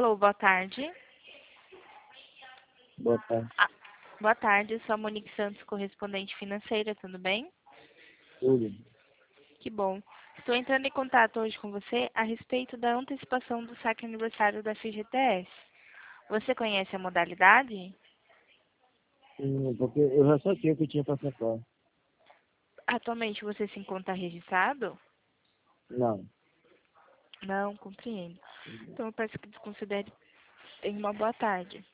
Alô, boa tarde. Boa tarde. Ah, boa tarde, eu sou a Monique Santos, correspondente financeira, tudo bem? Tudo. Que bom. Estou entrando em contato hoje com você a respeito da antecipação do saque aniversário da FGTS. Você conhece a modalidade? Porque eu já sabia o que tinha para sacar. Atualmente você se encontra registrado? Não. Não, compreendo. Então eu peço que desconsidere. Tenha uma boa tarde.